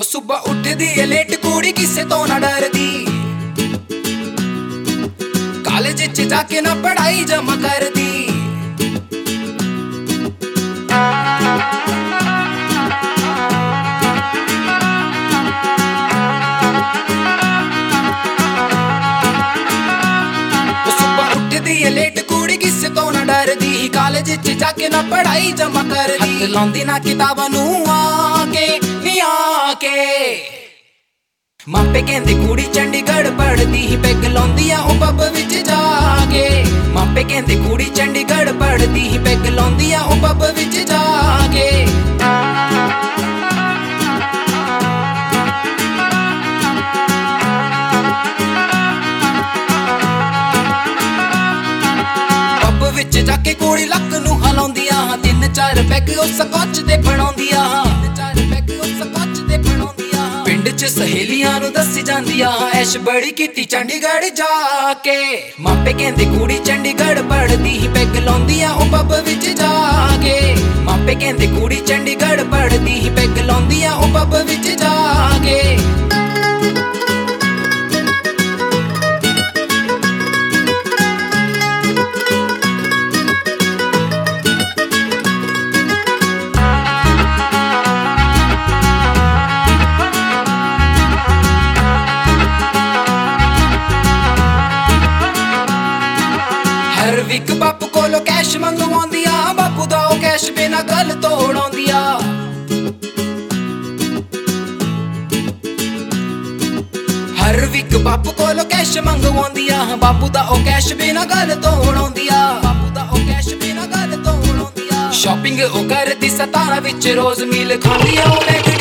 ਸੁਬਾ ਉੱਠਦੀ ਏ ਲੇਟ ਕੁੜੀ ਕਿਸੇ ਤੋਂ ਨਾ ਡਰਦੀ, ਕਾਲਜ ਚ ਜਾ ਕੇ ਨਾ ਪੜਾਈ ਜਮਾ ਕਰਦੀ। ਸੁਬਾ ਉੱਠਦੀ ਏ ਲੇਟ ਕੁੜੀ ਕਿਸੇ ਤੋਂ ਨਾ ਡਰਦੀ, ਕਾਲਜ ਚ ਜਾ ਕੇ ਨਾ ਪੜਾਈ ਜਮਾ ਕਰਦੀ। ਹੱਥ ਲਾਉਂਦੀ ਨਾ ਕਿਤਾਬਾਂ ਨੂੰ ਆ ਕੇ ਨੀ ਆ ਕੇ, ਮਾਪੇ ਕਹਿੰਦੇ ਕੁੜੀ ਚੰਡੀਗੜ੍ਹ ਪੜ੍ਹਦੀ, ਪੈਗ ਲਾਉਂਦੀ ਆ ਉਹ ਪੱਬ ਵਿੱਚ ਜਾ ਕੇ। ਮਾਪੇ ਕਹਿੰਦੇ ਕੁੜੀ ਚੰਡੀਗੜ੍ਹ ਪੜ੍ਹਦੀ, ਪੈਗ ਲਾਉਂਦੀ ਆ ਉਹ ਪੱਬ ਵਿੱਚ ਜਾ ਕੇ। ਪੱਬ ਵਿੱਚ ਜਾ ਕੇ ਕੁੜੀ ਲੱਕ ਨੂੰ ਹਲਾਉਂਦੀ ਆ, 3-4 ਪੈਗ ਉਸ ਕੱਚ ਦੇ ਬਣਾਉਂਦੀ ਆ, 3-4 ਪੈਗ ਉਸ ਕੱਚ ਦੇ ਬਣਾਉਂਦੀ ਆ। ਪਿੰਡ ਚ ਸਹੇਲੀਆਂ ਨੂੰ ਦੱਸੀ ਜਾਂਦੀ ਆ, ਐਸ਼ ਬੜੀ ਕੀਤੀ ਚੰਡੀਗੜ੍ਹ ਜਾ ਕੇ। ਮਾਪੇ ਕਹਿੰਦੇ ਕੁੜੀ ਚੰਡੀਗੜ੍ਹ ਪੜ੍ਹਦੀ, ਪੈਗ ਲਾਉਂਦੀ ਆ ਉਹ ਪੱਬ ਵਿੱਚ ਜਾ ਕੇ। ਮਾਪੇ ਕਹਿੰਦੇ ਕੁੜੀ ਚੰਡੀਗੜ੍ਹ ਪੜ੍ਹਦੀ, ਪੈਗ ਲਾਉਂਦੀ ਆ ਉਹ ਪੱਬ ਵਿੱਚ ਜਾ ਕੇ। ਹਰ ਵੀਕ ਬਾਪੂ ਕੋਲੋਂ ਕੈਸ਼ ਮੰਗਵਾਉਂਦੀ ਆ, ਬਾਪੂ ਦਾ ਉਹ ਕੈਸ਼ ਬਿਨਾ ਗੱਲ ਤੋੜਾਉਂਦੀ ਆ। ਹਰ ਵੀਕ ਬਾਪੂ ਕੋਲੋਂ ਕੈਸ਼ ਮੰਗਵਾਉਂਦੀ ਆ, ਬਾਪੂ ਦਾ ਉਹ ਕੈਸ਼ ਬਿਨਾ ਗੱਲ ਤੋੜਾਉਂਦੀ ਆ, ਬਾਪੂ ਦਾ ਉਹ ਕੈਸ਼ ਬਿਨਾ ਗੱਲ ਤੋੜਾਉਂਦੀ ਆ। ਸ਼ਾਪਿੰਗ ਉਹ ਕਰਦੀ 17 ਵਿੱਚ, ਰੋਜ਼ ਮੀਲ ਖਾਂਦੀ ਆ ਉਹ